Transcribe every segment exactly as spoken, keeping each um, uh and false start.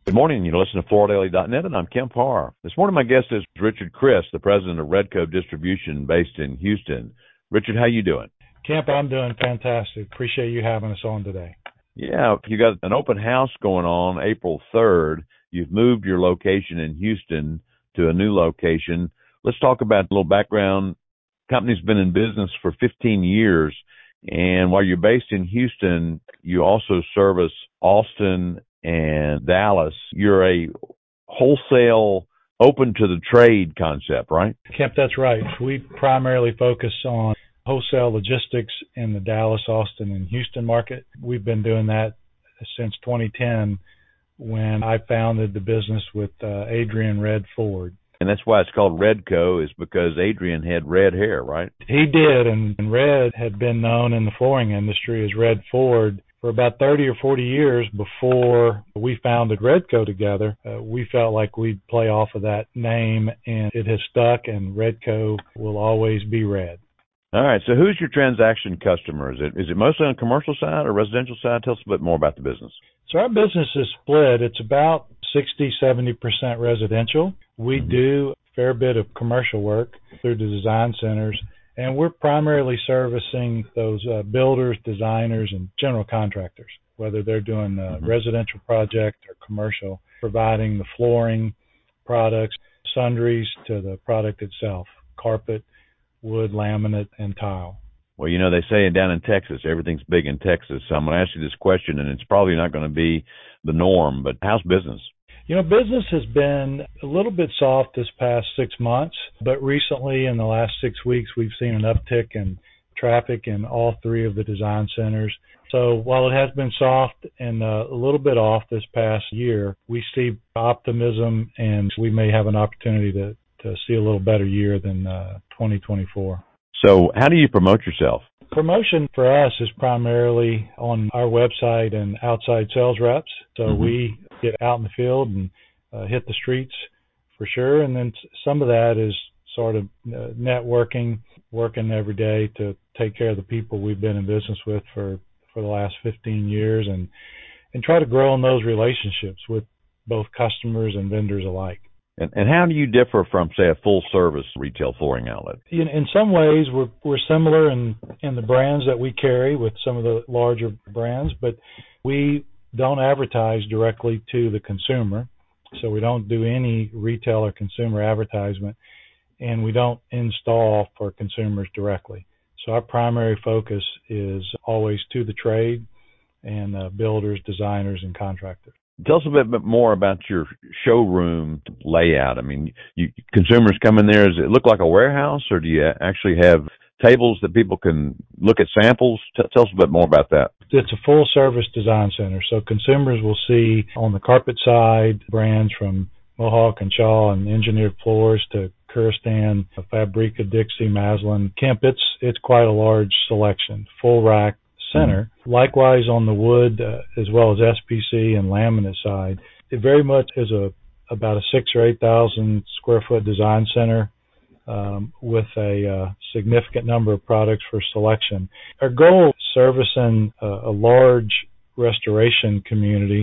Good morning. You listen to Florida Daily dot net, and I'm Kemp Harr. This morning, my guest is Richard Crist, the president of Redco Distribution based in Houston. Richard, how you doing? Kemp, I'm doing fantastic. Appreciate you having us on today. Yeah, you got an open house going on April third. You've moved your location in Houston to a new location. Let's talk about a little background. Company's been in business for fifteen years, and while you're based in Houston, you also service Austin and Dallas. You're a wholesale, open to the trade concept, right? Kemp, that's right. We primarily focus on wholesale logistics in the Dallas, Austin, and Houston market. We've been doing that since twenty ten when I founded the business with uh, Adrian Red Ford. And that's why it's called Redco, is because Adrian had red hair, right? He did, and Red had been known in the flooring industry as Red Ford for about thirty or forty years before we founded Redco together. Uh, we felt like we'd play off of that name, and it has stuck, and Redco will always be Red. All right, so who's your transaction customer? Is it is it mostly on the commercial side or residential side? Tell us a bit more about the business. So our business is split. It's about sixty, seventy percent residential. We Mm-hmm. do a fair bit of commercial work through the design centers, and we're primarily servicing those uh, builders, designers, and general contractors, whether they're doing a Mm-hmm. residential project or commercial, providing the flooring products, sundries to the product itself, carpet, wood, laminate, and tile. Well, you know, they say down in Texas, everything's big in Texas. So I'm going to ask you this question, and it's probably not going to be the norm, but how's business? You know, business has been a little bit soft this past six months, but recently in the last six weeks, we've seen an uptick in traffic in all three of the design centers. So while it has been soft and uh, a little bit off this past year, we see optimism, and we may have an opportunity to, to see a little better year than uh, twenty twenty-four. So how do you promote yourself? Promotion for us is primarily on our website and outside sales reps. So Mm-hmm. we get out in the field and uh, hit the streets for sure. And then some of that is sort of uh, networking, working every day to take care of the people we've been in business with for, for the last fifteen years, and, and try to grow in those relationships with both customers and vendors alike. And, and how do you differ from, say, a full-service retail flooring outlet? In, in some ways, we're we're similar in, in the brands that we carry with some of the larger brands, but we don't advertise directly to the consumer, so we don't do any retail or consumer advertisement, and we don't install for consumers directly. So our primary focus is always to the trade and uh, builders, designers, and contractors. Tell us a bit, bit more about your showroom layout. I mean, you, consumers come in there, does it look like a warehouse, or do you actually have tables that people can look at samples? T- tell us a bit more about that. It's a full-service design center, so consumers will see on the carpet side brands from Mohawk and Shaw and engineered floors to Kuristan, Fabrica, Dixie, Maslin, Kemp. It's it's quite a large selection, full rack center. Likewise on the wood uh, as well as S P C and laminate side, it very much is a about a six or eight thousand square foot design center um, with a uh, significant number of products for selection. Our goal servicing a, a large restoration community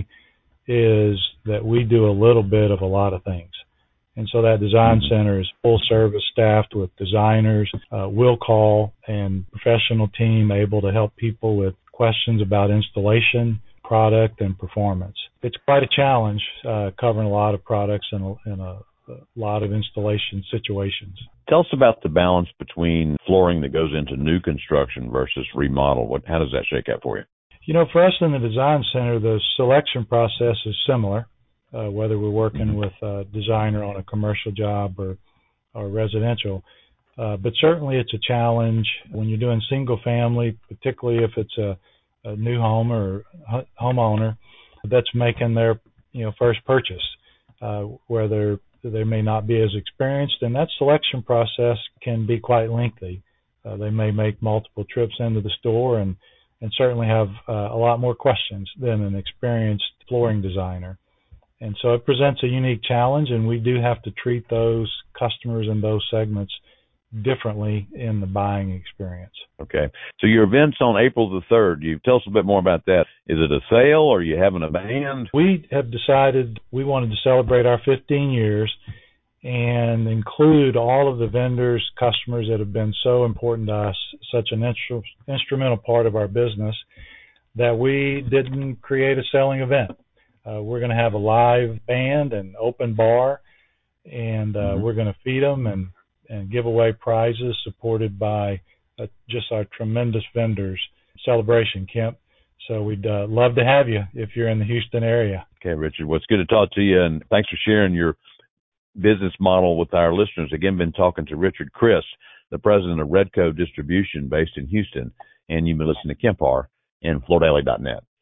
is that we do a little bit of a lot of things. And so that design center is full service, staffed with designers, uh, will call, and professional team able to help people with questions about installation, product, and performance. It's quite a challenge uh, covering a lot of products and a, and a, a lot of installation situations. Tell us about the balance between flooring that goes into new construction versus remodel. What, how does that shake out for you? You know, for us in the design center, the selection process is similar. Uh, whether we're working with a designer on a commercial job or, or residential. Uh, but certainly it's a challenge when you're doing single family, particularly if it's a, a new home or homeowner that's making their you know first purchase, uh, where they're, they may not be as experienced, and that selection process can be quite lengthy. Uh, they may make multiple trips into the store and, and certainly have uh, a lot more questions than an experienced flooring designer. And so it presents a unique challenge, and we do have to treat those customers in those segments differently in the buying experience. Okay. So your event's on April the third. You tell us a bit more about that. Is it a sale or are you having a band? We have decided we wanted to celebrate our fifteen years and include all of the vendors, customers that have been so important to us, such an instru- instrumental part of our business, that we didn't create a selling event. Uh, we're going to have a live band and open bar, and uh, mm-hmm. we're going to feed them and, and give away prizes supported by uh, just our tremendous vendors. Celebration, Kemp. So we'd uh, love to have you if you're in the Houston area. Okay, Richard. Well, it's good to talk to you, and thanks for sharing your business model with our listeners. Again, been talking to Richard Christ, the president of Redco Distribution based in Houston, and you've been listening to Kemp Harr in Flor Daily dot net.